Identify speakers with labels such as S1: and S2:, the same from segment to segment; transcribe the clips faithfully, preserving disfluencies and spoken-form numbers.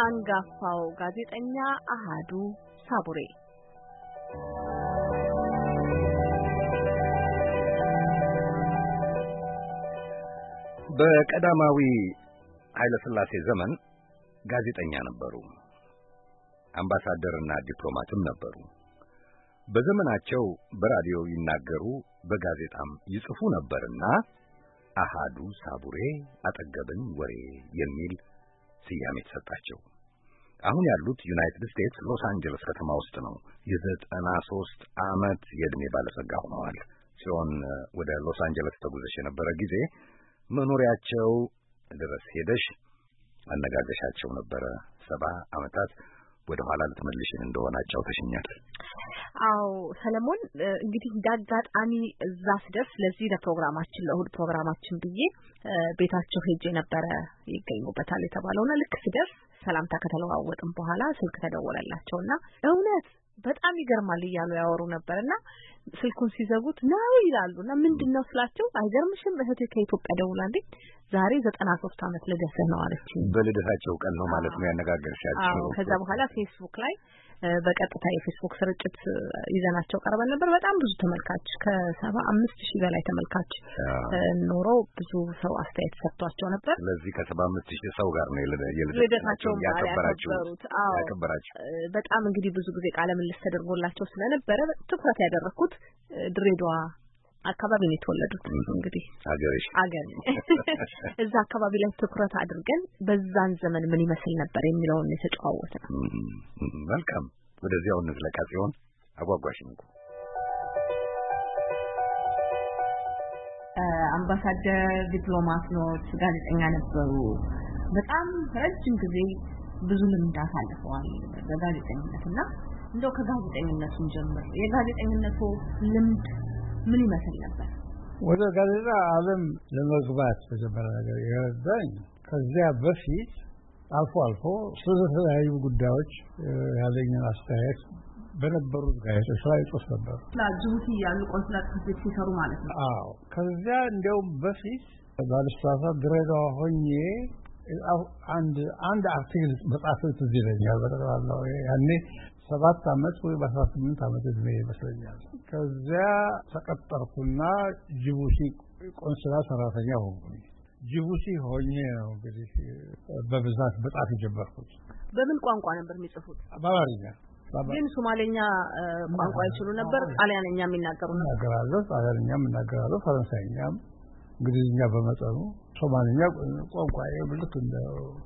S1: አንጋፋው ጋዜጠኛ አሃዱ ሳቡሬ
S2: በቀዳማዊ ኃይለ ሥላሴ ዘመን ጋዜጠኛ ነበሩ። አምባሳደርና ዲፕሎማትም ነበሩ። በዘመናቸው በራዲዮ ይናገሩ በጋዜጣም ይጽፉ ነበርና አሃዱ ሳቡሬ አጠገብን ወሬ የሚል ስያሜ ተሰጣቸው። አሁን ያሉት ዩናይትድ ስቴትስ ሎስ አንጀለስ ከተማ ውስጥ ነው። የዘጠና ሦስት ዓመት የዕድሜ ባለጸጋ ሆነዋል። ሲሆን ወደ ሎስ አንጀለስ ተጉዘሽ የነበረ ጊዜ መኖሪያቸው ድረስ ሄደሽ አነጋገሻቸው ነበረ። ሰባ ዓመታት ወደ ኋላ ልትመልሽን እንደሆነ አጫውተሽኛል።
S1: አዎ ሰለሞን፣ እንግዲህ እንዳጋጣሚ እዛ ስደርስ ለዚህ ለፕሮግራማችን ለእሁድ ፕሮግራማችን ብዬ ቤታቸው ሄጄ ነበረ ይገኙበታል የተባለውና ልክ ስደርስ ሰላምታ ከተለዋወጥን በኋላ ስልክ ተደወለላቸውና እውነት በጣም ይገርማል እያሉ ያወሩ ነበርና ስልኩን ሲዘጉት ነው ይላሉና ምንድነው ስላቸው አይገርምሽም እህቴ ከኢትዮጵያ ደውላለች ዛሬ ዘጠና ሦስት ዓመት ልደት ነው አለችኝ።
S2: በልደታቸው ቀን ነው ማለት ነው ያነጋገርሻቸው?
S1: ከዛ በኋላ ፌስቡክ ላይ በቀጥታ የፌስቡክ ስርጭት ይዘናቸው ቀርበን ነበር። በጣም ብዙ ተመልካች ከሰባ አምስት ሺህ በላይ ተመልካች ኖሮ ብዙ ሰው አስተያየት ሰጥቷቸው ነበር።
S2: ስለዚህ ከሰባ አምስት ሺህ ሰው ጋር ነው
S1: የልደታቸው
S2: ያከበራችሁት። ያከበራችሁ
S1: በጣም እንግዲህ ብዙ ጊዜ ቃለ ምልልስ ተደርጎላቸው ስለነበረ ትኩረት ያደረኩት ድሬዳዋ አካባቢ ነው የተወለዱት። እንግዲህ
S2: አገርሽ
S1: አገር እዛ አካባቢ ላይ ትኩረት አድርገን በዛን ዘመን ምን ይመስል ነበር የሚለውን የተጫወተው።
S2: መልካም ወደዚያው እንዝለቃ ሲሆን አጓጓሽኝ እኮ
S1: አምባሳደር ዲፕሎማት ነው፣ ጋዜጠኛ ነበሩ። በጣም ረጅም ጊዜ ብዙ ልምድ አሳልፈዋል በጋዜጠኝነትና እንደው ከጋዜጠኝነቱን ጀምር የጋዜጠኝነቱ ልምድ ምን ይመስል ነበር?
S3: ወደ ጋዜጣ ዓለም ለመግባት በጀመረ ነገር የረዳኝ ከዚያ በፊት አልፎ አልፎ ስለተለያዩ ጉዳዮች ያለኝን አስተያየት በነበሩት ጋዜጦች ላይ ጽፍ ነበር።
S1: ጅቡቲ ያሉ ቆንስላት ክፍል ሲሰሩ ማለት ነው።
S3: አዎ ከዚያ እንዲያውም በፊት ባለስልጣናት ድሬዳዋ ሆኜ አንድ አንድ አርቲክል መጻፍ ትዝ ይለኛል። በጠቅላላው ያኔ ሰባት ዓመት ወይ በአስራ ስምንት ዓመት እድሜ ይመስለኛል። ከዚያ ተቀጠርኩና ጅቡቲ ቆንስላ ሰራተኛ ሆንኩኝ። ጅቡቲ ሆኜ ነው እንግዲህ በብዛት በጣት የጀመርኩት።
S1: በምን ቋንቋ ነበር የሚጽፉት?
S3: በአማርኛ።
S1: ግን ሶማሌኛ ቋንቋ ይችሉ ነበር? ጣሊያንኛ የሚናገሩ ነበር?
S3: እናገራለሁ፣ ጣሊያንኛ እናገራለሁ፣ ፈረንሳይኛም፣ እንግሊዝኛ በመጠኑ። ሶማሌኛ ቋንቋ የብልት እንደ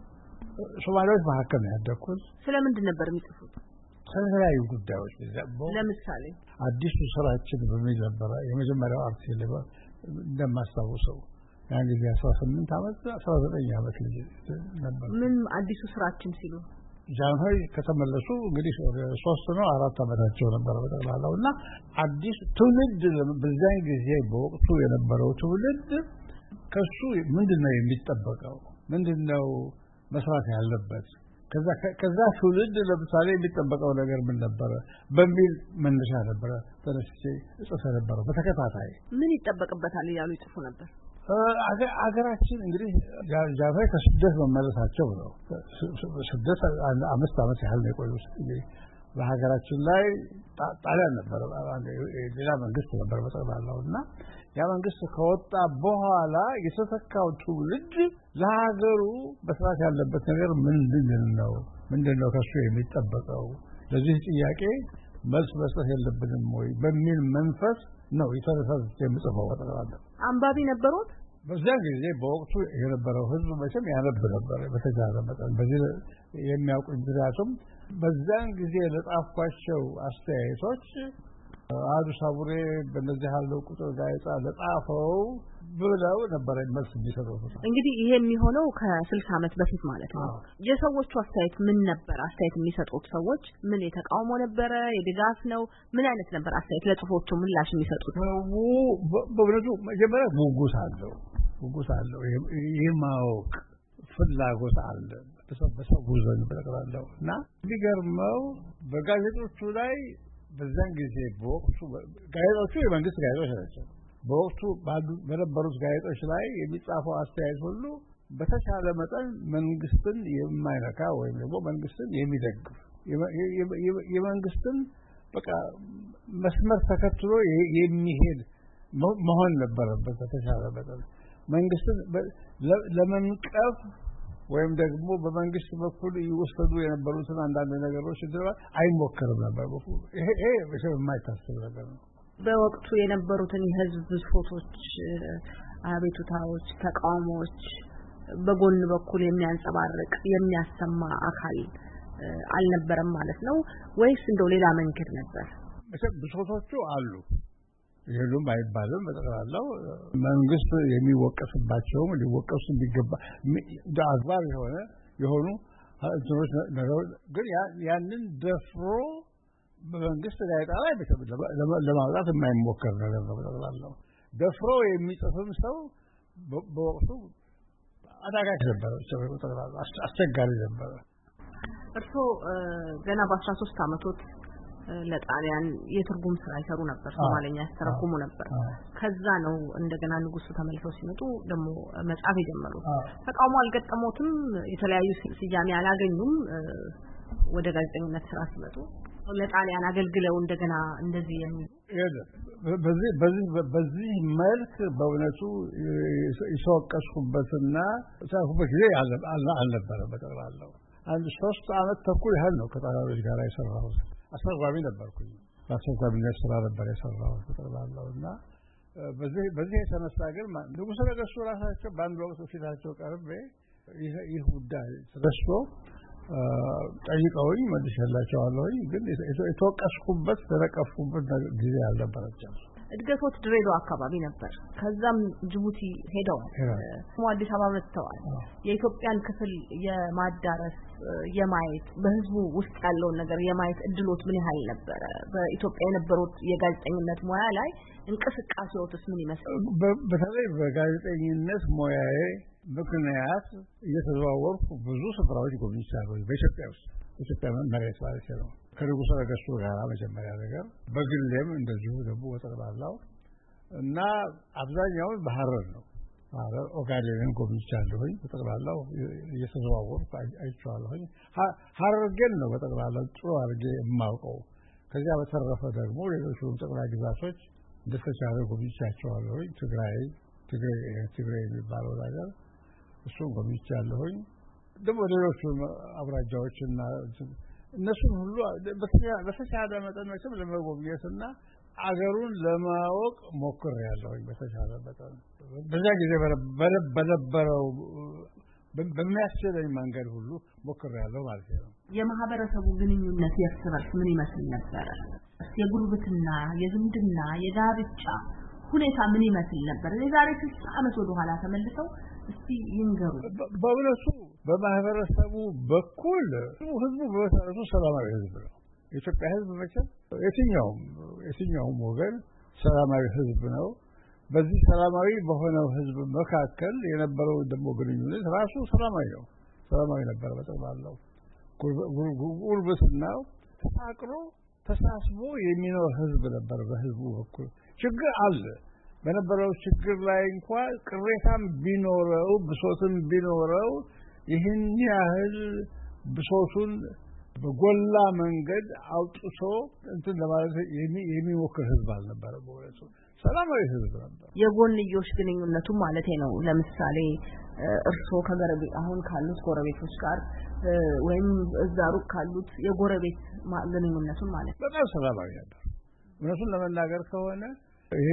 S3: ሶማሌዎች መካከል ነው ያደኩት።
S1: ስለምንድን ነበር የሚጽፉት?
S3: ስለተለያዩ ጉዳዮች።
S1: ለምሳሌ
S3: አዲሱ ስራችን በሚል ነበር የመጀመሪያው አርቲክል እንደማስታውሰው። ያን ጊዜ አስራ ስምንት ዓመት አስራ ዘጠኝ ዓመት ልጅ ነበር።
S1: ምን አዲሱ ስራችን ሲሉ
S3: ጃንሆይ ከተመለሱ እንግዲህ ሶስት ነው አራት ዓመታቸው ነበር በጠቅላላውና አዲስ ትውልድ በዛን ጊዜ በወቅቱ የነበረው ትውልድ ከሱ ምንድነው የሚጠበቀው፣ ምንድነው መስራት ያለበት፣ ከዛ ከዛ ትውልድ ለምሳሌ የሚጠበቀው ነገር ምን ነበር በሚል መነሻ ነበር ተነስቼ ጽፈ ነበር። በተከታታይ
S1: ምን ይጠበቅበታል እያሉ ይጽፉ ነበር።
S3: አገራችን እንግዲህ ጃንሆይ ከስደት መመለሳቸው ነው። ስደት አምስት ዓመት ያህል ነው የቆዩት። በሀገራችን ላይ ጣሊያን ነበር፣ ሌላ መንግስት ነበር በጠቅላላውና ያ መንግስት ከወጣ በኋላ የተተካው ትውልድ ለሀገሩ መስራት ያለበት ነገር ምንድነው ምንድነው ከሱ የሚጠበቀው፣ ለዚህ ጥያቄ መልስ መስጠት የለብንም ወይ በሚል መንፈስ ነው የተነሳው የምጽፈው። በጠቅላላው
S1: አንባቢ ነበሩት።
S3: በዚያን ጊዜ በወቅቱ የነበረው ህዝብ መቼም ያነብ ነበር በተቻለ መጠን። በዚህ የሚያውቁኝ ምክንያቱም በዚያን ጊዜ ለጻፍኳቸው አስተያየቶች አሃዱ ሳቡሬ በእነዚህ ያለው ቁጥር ጋዜጣ ለጻፈው ብለው ነበር መልስ የሚሰጡት።
S1: እንግዲህ ይሄ የሚሆነው ከስልሳ ዓመት በፊት ማለት ነው። የሰዎቹ አስተያየት ምን ነበር? አስተያየት የሚሰጡት ሰዎች ምን የተቃውሞ ነበረ? የድጋፍ ነው? ምን አይነት ነበር አስተያየት ለጽፎቹ ምላሽ የሚሰጡት?
S3: በእውነቱ መጀመሪያ ጉጉት አለው ጉጉት አለው የማወቅ ፍላጎት አለ በሰው ዘንድ በጠቅላላው እና የሚገርመው በጋዜጦቹ ላይ በዛን ጊዜ በወቅቱ ጋዜጦቹ የመንግስት ጋዜጦች ናቸው። በወቅቱ በነበሩት ጋዜጦች ላይ የሚጻፈው አስተያየት ሁሉ በተቻለ መጠን መንግስትን የማይነካ ወይም ደግሞ መንግስትን የሚደግፍ የመንግስትን በቃ መስመር ተከትሎ የሚሄድ መሆን ነበረበት። በተቻለ መጠን መንግስትን ለመንቀፍ ወይም ደግሞ በመንግስት በኩል ይወሰዱ የነበሩትን አንዳንድ ነገሮች እንደባ አይሞከርም ነበር። ይሄ ይሄ የማይታሰብ ነገር ነው።
S1: በወቅቱ የነበሩትን የህዝብ ብሶቶች፣ አቤቱታዎች፣ ተቃውሞዎች በጎን በኩል የሚያንጸባርቅ የሚያሰማ አካል አልነበረም ማለት ነው ወይስ እንደው ሌላ መንገድ ነበር?
S3: ብሶቶቹ አሉ። ይሄሉም አይባልም። በጠቅላላው መንግስት የሚወቀስባቸው ሊወቀሱ ቢገባ አግባብ የሆነ የሆኑ እንትኖች ነው። ግን ያንን ደፍሮ በመንግስት ጋዜጣ ላይ ለማውጣት የማይሞከር ነገር ነው። በጠቅላላው ደፍሮ የሚጽፍም ሰው በወቅቱ አዳጋች ነበር። በጠቅላላው አስቸጋሪ ነበር።
S1: እርስዎ ገና በአስራ ሶስት አመቶት ለጣሊያን የትርጉም ስራ ይሰሩ ነበር። ሶማሌኛ ያስተረጉሙ ነበር። ከዛ ነው እንደገና ንጉሱ ተመልሰው ሲመጡ ደግሞ መጻፍ የጀመሩት። ተቃውሞ አልገጠሞትም? የተለያዩ ስያሜ አላገኙም? ወደ ጋዜጠኝነት ስራ ሲመጡ ለጣሊያን አገልግለው እንደገና እንደዚህ የሚሉ
S3: በዚህ በዚህ በዚህ መልክ በእውነቱ ይሰወቀስኩበትና ሳይሆን ጊዜ አልነበረ። በጠቅላላው አንድ ሶስት አመት ተኩል ያህል ነው ከጣሊያኖች ጋር የሰራሁት። አስተርጓሚ ነበርኩኝ። በአስተርጓሚነት ስራ ነበር የሰራሁት በጠቅላላውና በዚህ በዚህ የተነሳ ግን ንጉሠ ነገሥቱ ራሳቸው በአንድ ወቅት ፊታቸው ቀርቤ ይህ ጉዳይ ተደስቶ ጠይቀውኝ መልሼላቸዋለሁኝ። ግን የተወቀስኩበት ተረቀፍኩበት ጊዜ አልነበረም።
S1: እድገቶት ድሬዳዋ አካባቢ ነበር። ከዛም ጅቡቲ ሄደዋል። አዲስ አበባ መጥተዋል። የኢትዮጵያን ክፍል የማዳረስ የማየት በህዝቡ ውስጥ ያለውን ነገር የማየት እድሎት ምን ያህል ነበር? በኢትዮጵያ የነበሩት የጋዜጠኝነት ሙያ ላይ እንቅስቃሴዎትስ ምን ይመስላል?
S3: በተለይ በጋዜጠኝነት ሙያዬ ምክንያት እየተዘዋወርኩ ብዙ ስፍራዎች ጎብኝቻለሁ። በኢትዮጵያ ውስጥ ኢትዮጵያ መሬት ማለት ነው። ከንጉሠ ነገሥቱ ጋር መጀመሪያ ነገር በግሌም እንደዚሁ ደግሞ በጠቅላላው እና አብዛኛውን በሐረር ነው። ሐረር ኦጋዴንን ጎብኝቻለሁኝ። በጠቅላላው እየተዘዋወርኩ አይቼዋለሁኝ። ሐረርጌን ነው በጠቅላላው ጥሩ አድርጌ የማውቀው። ከዚያ በተረፈ ደግሞ ሌሎቹም ጠቅላይ ግዛቶች እንደተቻለ ጎብኝቻቸዋለሁኝ። ትግራይ ትግራይ ትግራይ የሚባለው ነገር እሱን ጎብኝቻለሁኝ። ደግሞ ሌሎቹም አብራጃዎችና እነሱን ሁሉ በተቻለ መጠን መቼም ለመጎብኘትና አገሩን ለማወቅ ሞክሬያለሁኝ። በተቻለ መጠን በዛ ጊዜ በነበረው በሚያስችለኝ መንገድ ሁሉ ሞክሬያለሁ ማለት ነው።
S1: የማህበረሰቡ ግንኙነት የእርስ በርስ ምን ይመስል ነበር? የጉርብትና፣ የዝምድና፣ የጋብቻ ሁኔታ ምን ይመስል ነበር? የዛሬ ስልሳ አመት ወደ ኋላ ተመልሰው እስቲ ይንገሩ።
S3: በእውነቱ በማህበረሰቡ በኩል ህዝቡ በመሰረቱ ሰላማዊ ህዝብ ነው። የኢትዮጵያ ህዝብ መቼም የትኛውም የትኛውም ወገን ሰላማዊ ህዝብ ነው። በዚህ ሰላማዊ በሆነው ህዝብ መካከል የነበረው ደግሞ ግንኙነት ራሱ ሰላማዊ ነው። ሰላማዊ ነበር። በጠቅላላው ጉርብትናው ተፋቅሮ ተሳስቦ የሚኖር ህዝብ ነበር። በህዝቡ በኩል ችግር አለ። በነበረው ችግር ላይ እንኳን ቅሬታም ቢኖረው ብሶትም ቢኖረው ይህን ያህል ብሶቱን በጎላ መንገድ አውጥቶ እንትን ለማለት የሚሞክር ህዝብ አልነበረም። በእውነቱ ሰላማዊ ህዝብ ነበር።
S1: የጎንዮሽ ግንኙነቱ ማለት ነው። ለምሳሌ እርሶ ከጎረቤት አሁን ካሉት ጎረቤቶች ጋር ወይም እዛ ሩቅ ካሉት የጎረቤት ግንኙነቱን ማለት ነው
S3: በጣም ሰላማዊ ነበር። እውነቱን ለመናገር ከሆነ ይሄ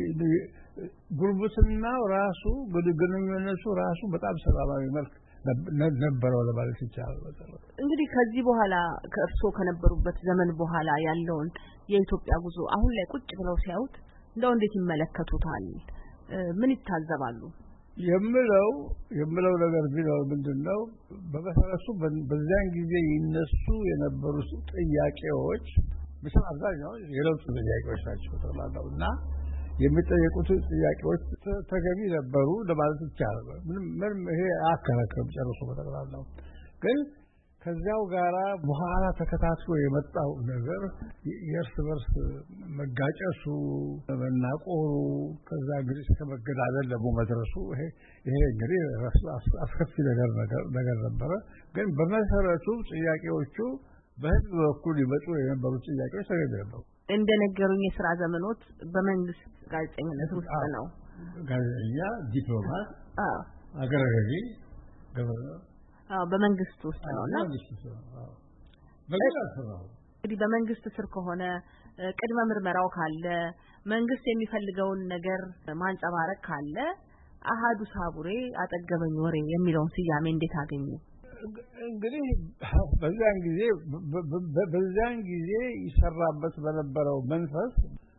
S3: ጉርብትናው ራሱ ግንኙነቱ ራሱ በጣም ሰላማዊ መልክ ነበረው ለማለት ይቻላል።
S1: እንግዲህ ከዚህ በኋላ ከእርሶ ከነበሩበት ዘመን በኋላ ያለውን የኢትዮጵያ ጉዞ አሁን ላይ ቁጭ ብለው ሲያዩት እንደው እንዴት ይመለከቱታል? ምን ይታዘባሉ?
S3: የምለው የምለው ነገር ቢኖር ምንድነው በመሰረቱ በዚያን ጊዜ ይነሱ የነበሩ ጥያቄዎች በጣም አብዛኛው የለውጥ ጥያቄዎች ናቸው ተባለውና የሚጠየቁት ጥያቄዎች ተገቢ ነበሩ ለማለት ይቻላል። ምንም ምንም ይሄ አከራከም ጨርሶ በተቀላላው ግን ከዚያው ጋራ በኋላ ተከታትሎ የመጣው ነገር የእርስ በርስ መጋጨቱ መናቆሩ ከዛ እንግዲህ ከመገዳደል ደግሞ መድረሱ ይሄ ይሄ እንግዲህ አስከፊ ነገር ነገር ነበረ። ግን በመሰረቱ ጥያቄዎቹ በህዝብ በኩል ይመጡ የነበሩ ጥያቄዎች ተገቢ ነበሩ።
S1: እንደነገሩኝ የሥራ ዘመኖት በመንግስት ጋዜጠኝነት ውስጥ ነው።
S3: ጋዜጠኛ፣ ዲፕሎማት፣ አዎ፣ አገረ ገዢ፣ ገቨርነር
S1: አዎ በመንግስት ውስጥ ነውና እንግዲህ በመንግስት ስር ከሆነ ቅድመ ምርመራው ካለ መንግስት የሚፈልገውን ነገር ማንጸባረቅ ካለ አሃዱ ሳቡሬ አጠገበኝ ወሬ የሚለውን ስያሜ እንዴት አገኙ?
S3: እንግዲህ በዛን ጊዜ በዛን ጊዜ ይሰራበት በነበረው መንፈስ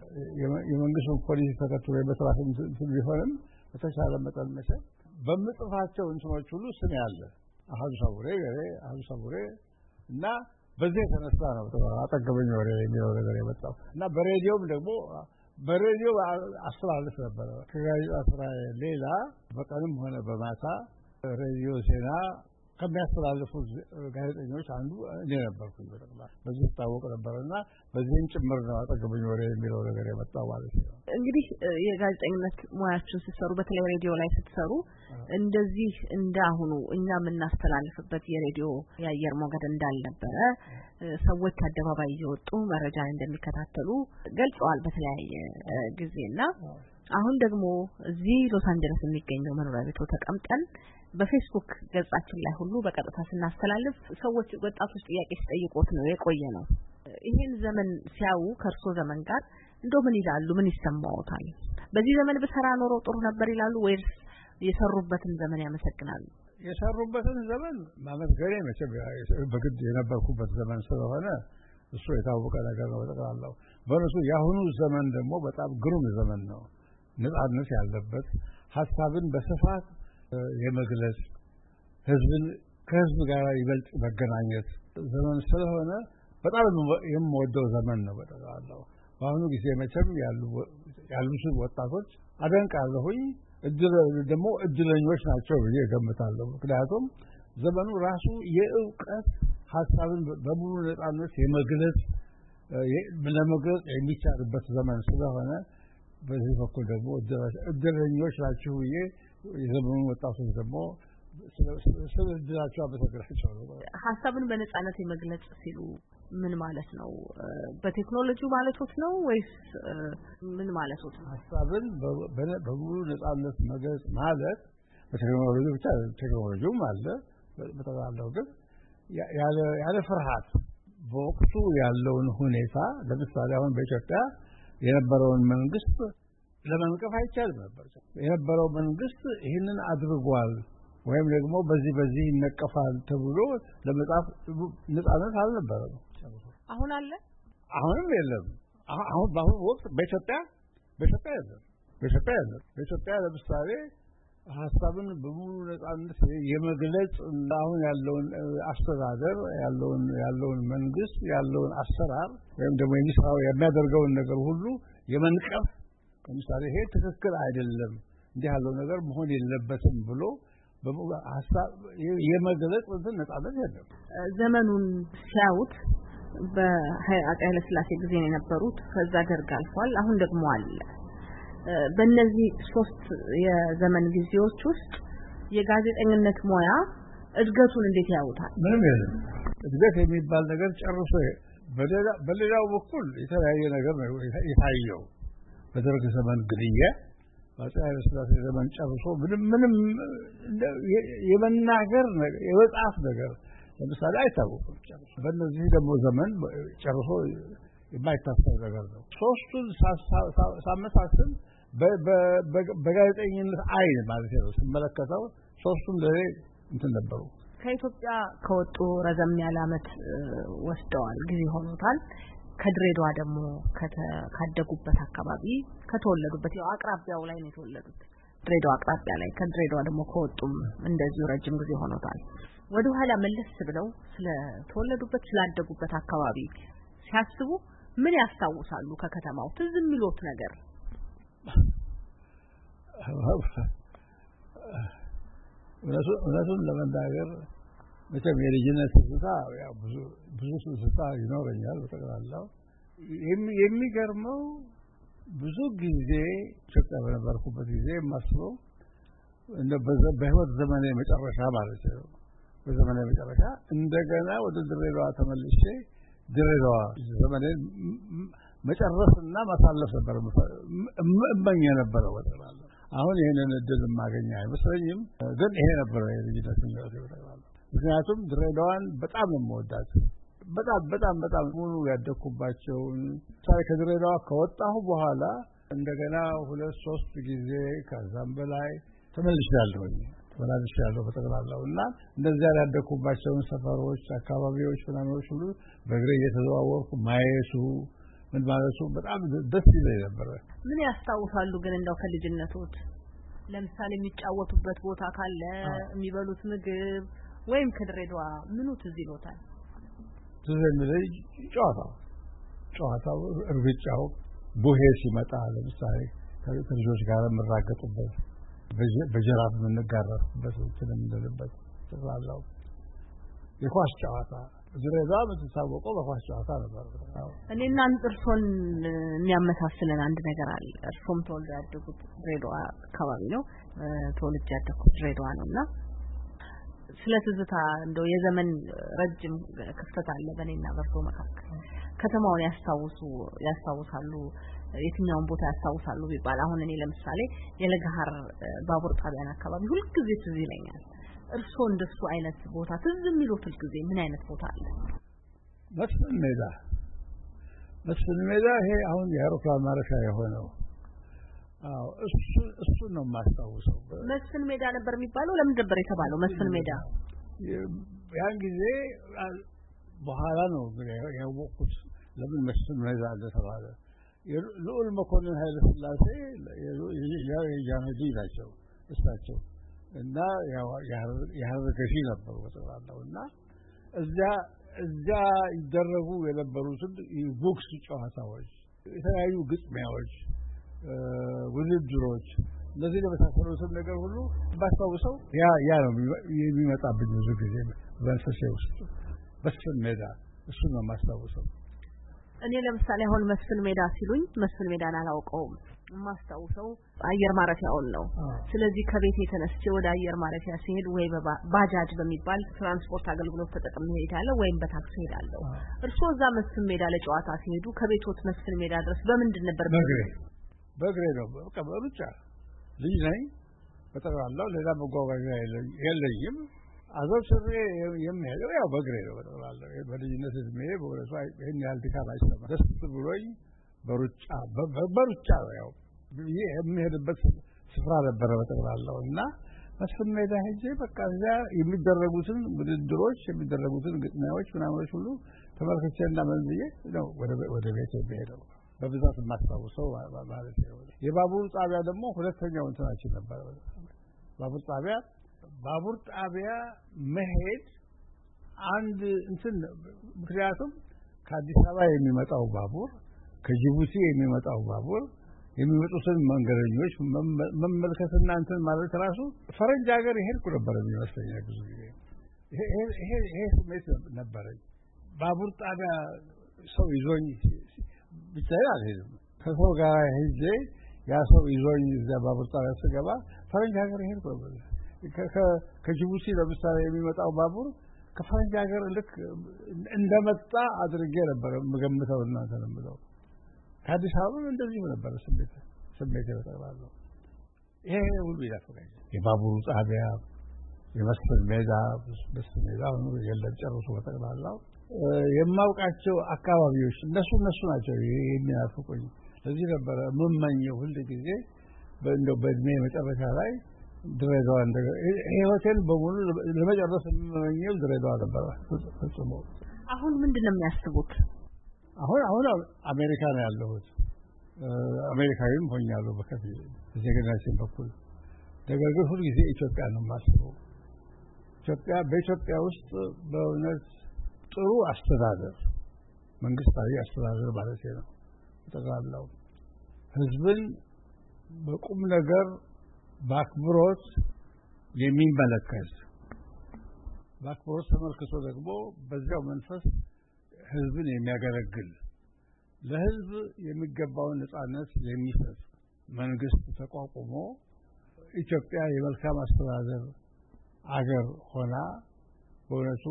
S3: የመንግስቱ ፖሊሲ ተከትሎ በስራት ቢሆንም በተሻለ መጠን መሰል በምጽፋቸው እንትኖች ሁሉ ስም ያለ አሃዱ ሳቡሬ አሃዱ ሳቡሬ እና በዚህ የተነሳ ነው አጠገበኝ ወሬ የሚለው ነገር የመጣው እና በሬዲዮም ደግሞ በሬዲዮ አስተላልፍ ነበር። ከጋዜጣ ስራ ሌላ በቀንም ሆነ በማታ ሬዲዮ ዜና ከሚያስተላልፉት ጋዜጠኞች አንዱ እኔ ነበርኩኝ። በጠቅላላ በዚህ ታወቅ ነበርና በዚህም ጭምር ነው አጠገበኝ ወሬ የሚለው ነገር የመጣው ማለት ነው።
S1: እንግዲህ የጋዜጠኝነት ሙያችሁን ስትሰሩ በተለይ ሬዲዮ ላይ ስትሰሩ እንደዚህ እንዳሁኑ እኛ የምናስተላልፍበት የሬዲዮ የአየር ሞገድ እንዳልነበረ ሰዎች አደባባይ እየወጡ መረጃ እንደሚከታተሉ ገልጸዋል በተለያየ ጊዜና አሁን ደግሞ እዚህ ሎስ አንጀለስ የሚገኘው መኖሪያ ቤቱ ተቀምጠን በፌስቡክ ገጻችን ላይ ሁሉ በቀጥታ ስናስተላልፍ ሰዎች ወጣቶች ጥያቄ ሲጠይቁት ነው የቆየ ነው። ይሄን ዘመን ሲያዩ ከርሶ ዘመን ጋር እንደው ምን ይላሉ? ምን ይሰማዎታል? በዚህ ዘመን በሰራ ኖሮ ጥሩ ነበር ይላሉ ወይስ የሰሩበትን ዘመን ያመሰግናሉ?
S3: የሰሩበትን ዘመን ማመስገን መቼም በግድ የነበርኩበት ዘመን ስለሆነ እሱ የታወቀ ነገር ነው። በጠቅላላው በእነሱ የአሁኑ ዘመን ደግሞ በጣም ግሩም ዘመን ነው። ነፃነት ያለበት ሐሳብን በስፋት የመግለጽ ህዝብን ከህዝብ ጋር ይበልጥ መገናኘት ዘመን ስለሆነ በጣም የምወደው ዘመን ነው። በጠቅላላው በአሁኑ ጊዜ መቼም ያሉ ያሉት ወጣቶች አደንቃለሁኝ። እድል ደግሞ እድለኞች ናቸው ብዬ እገምታለሁ። ምክንያቱም ዘመኑ ራሱ የእውቀት ሐሳብን በሙሉ ነፃነት የመግለጽ ለመግለጽ የሚቻልበት ዘመን ስለሆነ በዚህ በኩል ደግሞ እድለኞች ናቸው ብዬ የዘመኑ ወጣቶች ደግሞ ስለድላቸው አመሰግናቸዋለሁ።
S1: ሐሳብን በነፃነት የመግለጽ ሲሉ ምን ማለት ነው? በቴክኖሎጂ ማለቶት ነው ወይስ ምን ማለቶት ነው?
S3: ሐሳብን በሙሉ ነፃነት መግለጽ ማለት በቴክኖሎጂ ብቻ ቴክኖሎጂውም አለ በተባለው ግን ያለ ያለ ፍርሃት በወቅቱ ያለውን ሁኔታ ለምሳሌ አሁን በኢትዮጵያ የነበረውን መንግስት ለመንቀፍ አይቻልም ነበር። የነበረው መንግስት ይህንን አድርጓል ወይም ደግሞ በዚህ በዚህ ይነቀፋል ተብሎ ለመጻፍ ነፃነት አልነበረም።
S1: አሁን አለ?
S3: አሁንም የለም። አሁን በአሁኑ ወቅት በኢትዮጵያ በኢትዮጵያ የለም። በኢትዮጵያ የለም። በኢትዮጵያ ለምሳሌ ሐሳብን በሙሉ ነፃነት የመግለጽ አሁን ያለውን አስተዳደር ያለውን ያለውን መንግስት ያለውን አሰራር ወይም ደግሞ የሚሰራው የሚያደርገውን ነገር ሁሉ የመንቀፍ ለምሳሌ ይሄ ትክክል አይደለም እንዲህ ያለው ነገር መሆን የለበትም ብሎ በሐሳብ የመግለጽ እንትን ነፃነት የለም።
S1: ዘመኑን ሲያዩት በኃይለ ሥላሴ ጊዜ ነው የነበሩት። ከዛ ደርግ አልፏል። አሁን ደግሞ አለ። በእነዚህ ሶስት የዘመን ጊዜዎች ውስጥ የጋዜጠኝነት ሙያ እድገቱን እንዴት ያዩታል?
S3: ምንም የለም። እድገት የሚባል ነገር ጨርሶ በሌላ በሌላው በኩል የተለያየ ነገር ነው የታየው። በደርግ ዘመን ግድያ፣ በኃይለ ሥላሴ ዘመን ጨርሶ ምንም ምንም የመናገር ነገር የመጻፍ ነገር ለምሳሌ አይታወቅም። በእነዚህ ደግሞ ዘመን ጨርሶ የማይታሰብ ነገር ነው። ሶስቱን ሳመሳስል በጋዜጠኝነት አይን ማለት ነው ስመለከተው ሶስቱም ለኔ እንትን ነበሩ።
S1: ከኢትዮጵያ ከወጡ ረዘም ያለ ዓመት ወስደዋል፣ ጊዜ ሆኖታል። ከድሬዳዋ ደግሞ ካደጉበት አካባቢ ከተወለዱበት ያው አቅራቢያው ላይ ነው የተወለዱት። ድሬዳዋ አቅራቢያ ላይ ከድሬዳዋ ደግሞ ከወጡም እንደዚሁ ረጅም ጊዜ ሆኖታል። ወደ ኋላ መለስ ብለው ስለ ተወለዱበት ስላደጉበት አካባቢ ሲያስቡ ምን ያስታውሳሉ? ከከተማው ትዝ የሚሉት ነገር?
S3: እነሱን ለመናገር መቼም የልጅነት ትዝታ ያው ብዙ ብዙ ትዝታ ይኖረኛል በጠቅላላው። የሚገርመው ብዙ ጊዜ ኢትዮጵያ በነበርኩበት ጊዜ የማስበው እንደ በህይወት ዘመኔ መጨረሻ ማለት ነው በዘመኔ መጨረሻ እንደገና ወደ ድሬዳዋ ተመልሼ ድሬዳዋ ዘመኔን መጨረስና ማሳለፍ ነበር እመኝ የነበረው በጠቅላላው። አሁን ይሄንን እድል ማገኛ አይመስለኝም፣ ግን ይሄ ነበር የልጅነት ምኞቴ በጠቅላላው። ምክንያቱም ድሬዳዋን በጣም የምወዳት በጣም በጣም በጣም ሙሉ ያደኩባቸው ታሪክ ከድሬዳዋ ከወጣሁ በኋላ እንደገና ሁለት ሶስት ጊዜ ከዛም በላይ ተመልሻለሁ ተመልሻለሁ በጠቅላላው እና እንደዚያ ያደኩባቸውን ሰፈሮች አካባቢዎች ምናምኖች ሁሉ በእግሬ እየተዘዋወርኩ ማየቱ ምን ማለቱ በጣም ደስ ይለኝ ነበር።
S1: ምን ያስታውሳሉ ግን እንደው ከልጅነቶት ለምሳሌ የሚጫወቱበት ቦታ ካለ የሚበሉት ምግብ ወይም ከድሬዳዋ ምኑ ትዝ ይሎታል?
S3: ትዝ የሚለኝ ጨዋታው ጨዋታው እርግጫው ቡሄ ሲመጣ ለምሳሌ ከልጆች ጋር የምራገጥበት በጀራፍ የምንጋረፍበት እንትን እንደልበት ተላላው የኳስ ጨዋታ ድሬዳዋ የምትታወቀው በኳስ ጨዋታ ነበር።
S1: እኔና እርሶን የሚያመሳስለን አንድ ነገር አለ። እርሶም ተወልደው ያደጉት ድሬዳዋ አካባቢ ነው፣ ተወልጄ ያደኩት ድሬዳዋ ነውና ስለ ትዝታ እንደው የዘመን ረጅም ክፍተት አለ በእኔና በርሶ መካከል። ከተማውን ያስታውሱ ያስታውሳሉ የትኛውን ቦታ ያስታውሳሉ ቢባል አሁን እኔ ለምሳሌ የለገሃር ባቡር ጣቢያን አካባቢ ሁሉ ጊዜ ትዝ ይለኛል። እርሶ እንደሱ አይነት ቦታ ትዝ የሚሉት ጊዜ ምን አይነት ቦታ አለ?
S3: መስፍን ሜዳ መስፍን ሜዳ ይሄ አሁን የአውሮፕላን ማረፊያ የሆነው አዎ እሱ እሱ ነው የማስታውሰው።
S1: መስፍን ሜዳ ነበር የሚባለው። ለምን ነበር የተባለው መስፍን ሜዳ?
S3: ያን ጊዜ በኋላ ነው ያወቁት ለምን መስፍን ሜዳ እንደተባለ። ልዑል መኮንን ኃይለ ሥላሴ የጃንሆይ ናቸው እሳቸው እና ያው የሀረር ገዢ ነበሩ በጠቅላላው እና እዚያ እዚያ ይደረጉ የነበሩትን ቦክስ ጨዋታዎች፣ የተለያዩ ግጥሚያዎች፣ ውድድሮች እነዚህ ለመሳሰሉትን ነገር ሁሉ ባስታውሰው ያ ያ ነው የሚመጣብኝ ብዙ ጊዜ በንፈሴ ውስጥ መስፍን ሜዳ እሱ ነው የማስታውሰው።
S1: እኔ ለምሳሌ አሁን መስፍን ሜዳ ሲሉኝ መስፍን ሜዳን አላውቀውም። የማስታውሰው አየር ማረፊያውን ነው። ስለዚህ ከቤት የተነስቼ ወደ አየር ማረፊያ ሲሄድ ወይ ባጃጅ በሚባል ትራንስፖርት አገልግሎት ተጠቅሜ እሄዳለሁ ወይም በታክሲ እሄዳለሁ። እርስዎ እዛ መስፍን ሜዳ ለጨዋታ ሲሄዱ ከቤቶት መስፍን ሜዳ ድረስ በምንድን ነበር?
S3: በእግሬ በእግሬ ነው በቃ በሩጫ ልጅ ነኝ በጠቅላላው ሌላ መጓጓዣ የለኝም። አዘውትሬ የሚሄደው ያው በእግሬ ነው በጠቅላላው። በልጅነት እድሜ በወረሷ ይሄን ያህል ድካም አይሰማም። ደስ ብሎኝ በሩጫ በሩጫ ያው የሚሄድበት ስፍራ ነበረ በጠቅላላው እና መስፍን ሜዳ ሄጄ በቃ እዛ የሚደረጉትን ውድድሮች የሚደረጉትን ግጥሚያዎች ምናምኖች ሁሉ ተመልክቼና መንዝዬ ነው ወደ ወደ ቤት የሚሄደው በብዛት የማስታውሰው ማለት ነው። የባቡር ጣቢያ ደግሞ ሁለተኛው እንትናችን ነበር። ባቡር ጣቢያ ባቡር ጣቢያ መሄድ አንድ እንትን ምክንያቱም ከአዲስ አበባ የሚመጣው ባቡር ከጅቡቲ የሚመጣው ባቡር የሚመጡትን መንገደኞች መመልከትና እንትን ማለት ራሱ ፈረንጅ ሀገር ይሄድኩ ነበር የሚመስለኝ ብዙ ጊዜ። ይሄ ይሄ ይሄ ስሜት ነበረኝ። ባቡር ጣቢያ ሰው ይዞኝ ብቻዬን አልሄድም። ከሰው ጋር ሄጄ ያ ሰው ይዞኝ እዛ ባቡር ጣቢያ ስገባ ፈረንጅ ሀገር ይሄድኩ ነበር። ከጅቡቲ ለምሳሌ የሚመጣው ባቡር ከፈረንጅ ሀገር ልክ እንደመጣ አድርጌ ነበር የምገምተውና ተነምለው። ከአዲስ አበባ እንደዚህ ነበር ስሜት ስሜት የተባለው። ይሄ ሁሉ ያፈቀኝ የባቡር ጣቢያ የመስፍን ሜዳ መስፍን ሜዳ ሁሉ የለም ጨርሶ በጠቅላላው የማውቃቸው አካባቢዎች እነሱ እነሱ ናቸው የሚያፈቁኝ። ለዚህ ነበር የምመኘው ሁሉ ጊዜ በእንደው በእድሜ መጨረሻ ላይ ድሬዳዋ እንደገና ህይወቴን በሙሉ ለመጨረስ የምመኘው ድሬዳዋ ነበር ፈጽሞ።
S1: አሁን ምንድነው የሚያስቡት?
S3: አሁን አሁን አሜሪካ ነው ያለሁት። አሜሪካዊም ሆኛለሁ በከፊል በዜግነቴም በኩል። ነገር ግን ሁሉ ጊዜ ኢትዮጵያ ነው የማስበው። ኢትዮጵያ በኢትዮጵያ ውስጥ በእውነት ጥሩ አስተዳደር መንግስታዊ አስተዳደር ማለት ነው ተጠቅላላው ህዝብን በቁም ነገር በአክብሮት የሚመለከት በአክብሮት ተመልክቶ ደግሞ በዚያው መንፈስ ህዝብን የሚያገለግል ለህዝብ የሚገባውን ነጻነት የሚሰጥ መንግስት ተቋቁሞ ኢትዮጵያ የመልካም አስተዳደር አገር ሆና በእውነቱ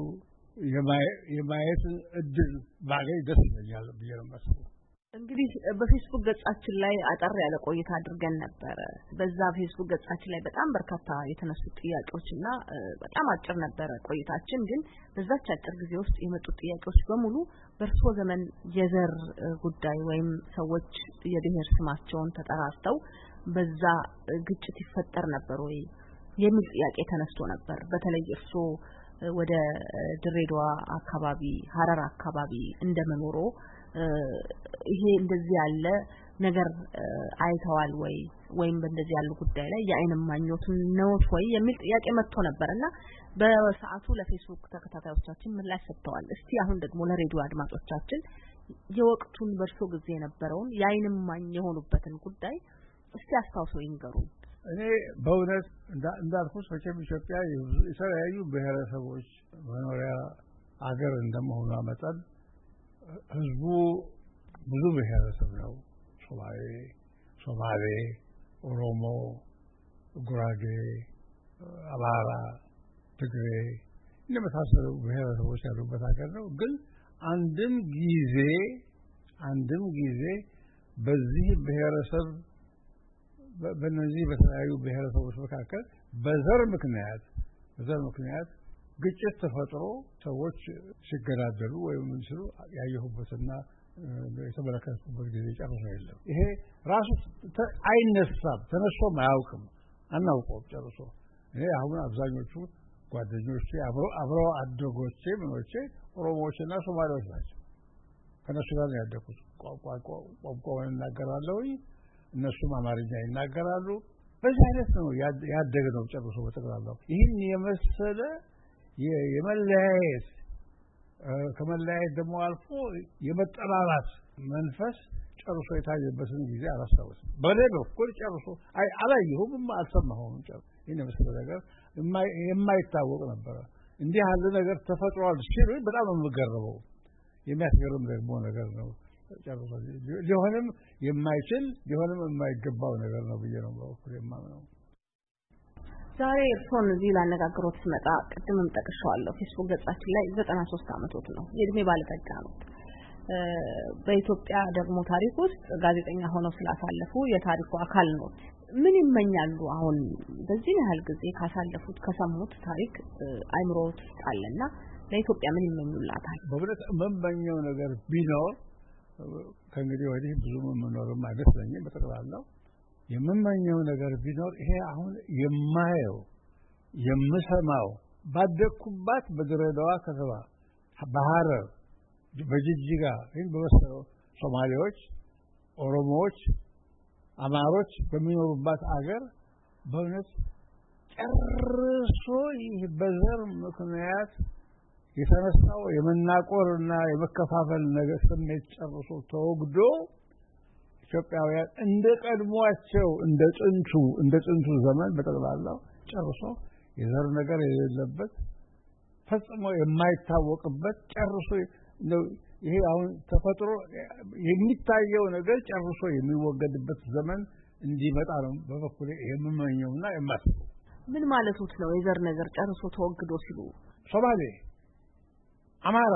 S3: የማየት እድል ባገኝ ደስ ይለኛል ብዬ ነው የማስበው።
S1: እንግዲህ በፌስቡክ ገጻችን ላይ አጠር ያለ ቆይታ አድርገን ነበር። በዛ ፌስቡክ ገጻችን ላይ በጣም በርካታ የተነሱ ጥያቄዎችና በጣም አጭር ነበር ቆይታችን። ግን በዛች አጭር ጊዜ ውስጥ የመጡት ጥያቄዎች በሙሉ በርሶ ዘመን የዘር ጉዳይ ወይም ሰዎች የብሔር ስማቸውን ተጠራርተው በዛ ግጭት ይፈጠር ነበር ወይ የሚል ጥያቄ ተነስቶ ነበር። በተለይ እርሶ ወደ ድሬዳዋ አካባቢ ሐረር አካባቢ እንደመኖሮ ይሄ እንደዚህ ያለ ነገር አይተዋል ወይ ወይም በእንደዚህ ያለ ጉዳይ ላይ የአይን ማግኘት ነው ወይ የሚል ጥያቄ መጥቶ ነበርና በሰዓቱ ለፌስቡክ ተከታታዮቻችን ምላሽ ሰጥተዋል። እስቲ አሁን ደግሞ ለሬዲዮ አድማጮቻችን የወቅቱን በርሶ ጊዜ የነበረውን የአይን ማኝ የሆኑበትን ጉዳይ እስቲ አስታውሰው ይንገሩ።
S3: እኔ በእውነት እንዳልኩት መቼም ኢትዮጵያ የተለያዩ ብሔረሰቦች መኖሪያ አገር እንደመሆኗ መጠን ህዝቡ ብዙ ብሔረሰብ ነው። ሶማሌ ሶማሌ፣ ኦሮሞ፣ ጉራጌ፣ አማራ፣ ትግሬ እንደመሳሰሉ ብሔረሰቦች ያሉበት ሀገር ነው። ግን አንድም ጊዜ አንድም ጊዜ በዚህ ብሔረሰብ በእነዚህ በተለያዩ ብሔረሰቦች መካከል በዘር ምክንያት በዘር ምክንያት ግጭት ተፈጥሮ ሰዎች ሲገዳደሉ ወይም ሲሉ ያየሁበትና የተመለከትኩበት ጊዜ ጨርሶ የለም። ይሄ ራሱ አይነሳም፣ ተነስቶም አያውቅም፣ አናውቀውም ጨርሶ። እኔ አሁን አብዛኞቹ ጓደኞቼ አብረው አደጎቼ ምኖቼ ኦሮሞዎችና ሶማሌዎች ናቸው። ከነሱ ጋር ያደኩት ቋንቋውን እናገራለሁ፣ እነሱም አማርኛ ይናገራሉ። በዚህ አይነት ነው ያደግነው ጨርሶ በጠቅላላው። ይህን የመሰለ የመለያየት ከመለያየት ደግሞ አልፎ የመጠላላት መንፈስ ጨርሶ የታየበትን ጊዜ አላስታውስም። በሌላ በኩል ጨርሶ አይ አላየሁም፣ አልሰማሁም። ጨርሶ ይሄን የመሰለ ነገር የማይታወቅ ነበር። እንዲህ ያለ ነገር ተፈጥሯል ሲሉ በጣም የምገረመው የሚያስገርም ደግሞ ነገር ነው። ጨርሶ ሊሆንም የማይችል ሊሆንም የማይገባው ነገር ነው ብዬ ነው በኩል የማምነው።
S1: ዛሬ እርሶን እዚህ ላነጋግሮት ስመጣ ቅድምም ጠቅሻለሁ ፌስቡክ ገጻችን ላይ ዘጠና ሶስት አመቶት ነው፣ የእድሜ ባለጠጋ ነው። በኢትዮጵያ ደግሞ ታሪክ ውስጥ ጋዜጠኛ ሆነው ስላሳለፉ የታሪኩ አካል ነው። ምን ይመኛሉ? አሁን በዚህ ያህል ጊዜ ካሳለፉት ከሰሙት ታሪክ አይምሮት አለና ለኢትዮጵያ ምን ይመኙላታል?
S3: በእውነት መመኘው ነገር ቢኖር ከእንግዲህ ወዲህ ብዙ መኖርም አይመስለኝም። በጠቅላላው የምመኘው ነገር ቢኖር ይሄ አሁን የማየው የምሰማው ባደኩባት በድሬዳዋ ከተማ በሐረር በጅጅጋ ይህን በመሰለው ሶማሌዎች፣ ኦሮሞዎች፣ አማሮች በሚኖሩባት አገር በእውነት ጨርሶ ይህ በዘር ምክንያት የተነሳው የመናቆርና የመከፋፈል ነገር ስሜት ጨርሶ ተወግዶ ኢትዮጵያውያን እንደ ቀድሞአቸው እንደ ጥንቱ እንደ ጥንቱ ዘመን በጠቅላላው ጨርሶ የዘር ነገር የሌለበት ፈጽሞ የማይታወቅበት ጨርሶ ነው። ይሄ አሁን ተፈጥሮ የሚታየው ነገር ጨርሶ የሚወገድበት ዘመን እንዲመጣ ነው በበኩሌ የምመኘውና የማስበው።
S1: ምን ማለቱት ነው? የዘር ነገር ጨርሶ ተወግዶ ሲሉ
S3: ሶማሌ፣ አማራ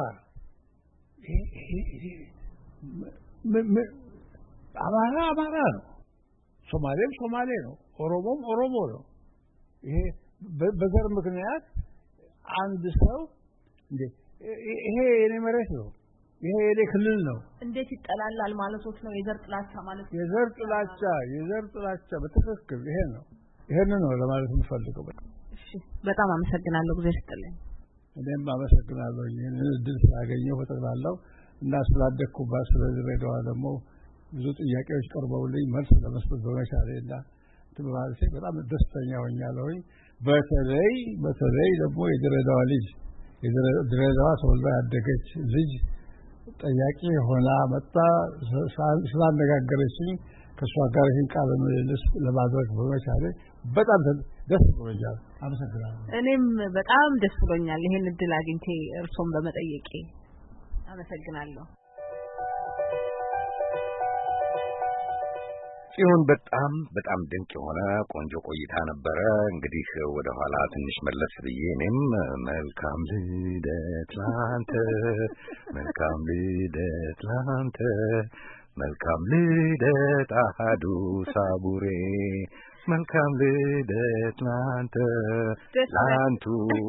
S3: አማራ አማራ ነው፣ ሶማሌም ሶማሌ ነው፣ ኦሮሞም ኦሮሞ ነው። ይሄ በዘር ምክንያት አንድ ሰው እንዴ ይሄ የኔ መሬት ነው፣ ይሄ የኔ ክልል ነው
S1: እንዴት ይጠላላል ማለቶት ነው? የዘር ጥላቻ ማለት ነው።
S3: የዘር ጥላቻ የዘር ጥላቻ በትክክል ይሄ ነው። ይሄን ነው ለማለት የምፈልገው።
S1: እሺ፣ በጣም አመሰግናለሁ። ጊዜ ይስጥልኝ።
S3: እኔም አመሰግናለሁ ይሄን እድል ስላገኘሁ በጠቅላላው እና ስላደኩባት ስለ ድሬዳዋ ደግሞ ብዙ ጥያቄዎች ቀርበውልኝ መልስ ለመስጠት በመቻሌና ትብራሴ በጣም ደስተኛ ሆኛለሁ። በተለይ በተለይ ደግሞ የድሬዳዋ ልጅ የድሬዳዋ ተወልዳ ያደገች ልጅ ጠያቂ ሆና መጣ ስላነጋገረችኝ ከሷ ጋር ይህን ቃለ ምልልስ ለማድረግ በመቻሌ በጣም ደስ ብሎኛል። አመሰግናለሁ።
S1: እኔም በጣም ደስ ብሎኛል ይሄን እድል አግኝቼ እርሶን በመጠየቄ አመሰግናለሁ።
S2: ጽዮን በጣም በጣም ድንቅ የሆነ ቆንጆ ቆይታ ነበረ። እንግዲህ ወደ ኋላ ትንሽ መለስ ብዬ እኔም መልካም ልደት ላንተ መልካም ልደት ላንተ መልካም ልደት አሃዱ ሳቡሬ መልካም ልደት ላንተ ላንቱ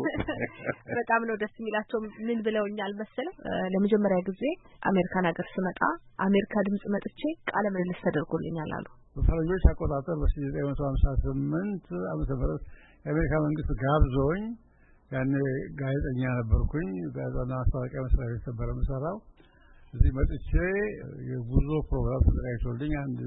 S1: በጣም ነው ደስ የሚላቸው። ምን ብለውኛል መሰለህ? ለመጀመሪያ ጊዜ አሜሪካን ሀገር ስመጣ አሜሪካ ድምጽ መጥቼ ቃለ ምልልስ ተደርጎልኛል አሉ።
S3: በፈረንጆች አቆጣጠር በ1958 ዓመተ ምህረት የአሜሪካ መንግስት ጋብዞኝ ያኔ ጋዜጠኛ ነበርኩኝ። ጋዜጣና ማስታወቂያ መስሪያ ቤት ነበር የምሰራው። እዚህ መጥቼ የጉዞ ፕሮግራም ተዘጋጅቶልኝ አንድ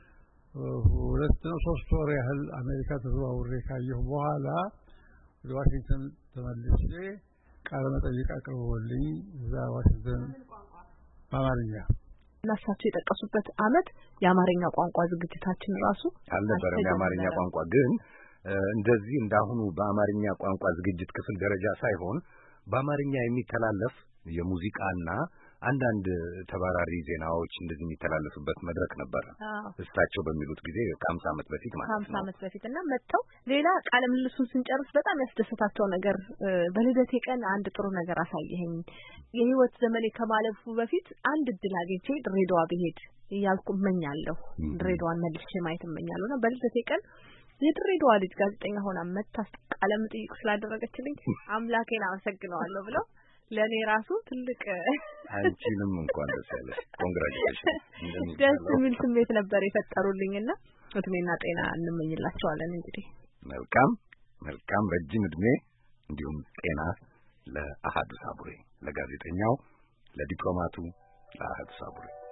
S3: ሁለት ነው ሶስት ወር ያህል አሜሪካ ተዘዋውሬ ካየሁ በኋላ ወደ ዋሽንግተን ተመልሼ ቃለ መጠይቅ አቅርቦልኝ እዛ ዋሽንግተን በአማርኛ
S1: እናሳቸው የጠቀሱበት አመት የአማርኛ ቋንቋ ዝግጅታችን ራሱ
S2: አልነበረም። የአማርኛ ቋንቋ ግን እንደዚህ እንዳሁኑ በአማርኛ ቋንቋ ዝግጅት ክፍል ደረጃ ሳይሆን በአማርኛ የሚተላለፍ የሙዚቃና አንዳንድ ተባራሪ ዜናዎች እንደዚህ የሚተላለፉበት መድረክ ነበር። እሳቸው በሚሉት ጊዜ ከአምሳ ዓመት በፊት ማለት ነው።
S1: ከአምሳ ዓመት በፊትና መጥተው ሌላ ቃለ ምልልሱን ስንጨርስ በጣም ያስደሰታቸው ነገር በልደቴ ቀን አንድ ጥሩ ነገር አሳየኸኝ፣ የህይወት ዘመኔ ከማለፉ በፊት አንድ እድል አግኝቼ ድሬዳዋ ብሄድ እያልኩ እመኛለሁ፣ ድሬዳዋን መልሼ ማየት እመኛለሁና በልደቴ ቀን የድሬዳዋ ልጅ ጋዜጠኛ ሆና መጥታ ቃለ መጠይቅ ስላደረገችልኝ አምላኬን አመሰግነዋለሁ ብለው ለኔ ራሱ ትልቅ
S2: አንቺንም እንኳን ደስ ያለሽ ኮንግራቹሌሽን
S1: ደስ የሚል ስሜት ነበር የፈጠሩልኝና እድሜና ጤና እንመኝላቸዋለን። እንግዲህ
S2: መልካም መልካም ረጅም እድሜ እንዲሁም ጤና ለአሃዱ ሳቡሬ፣ ለጋዜጠኛው ለዲፕሎማቱ ለአሃዱ ሳቡሬ።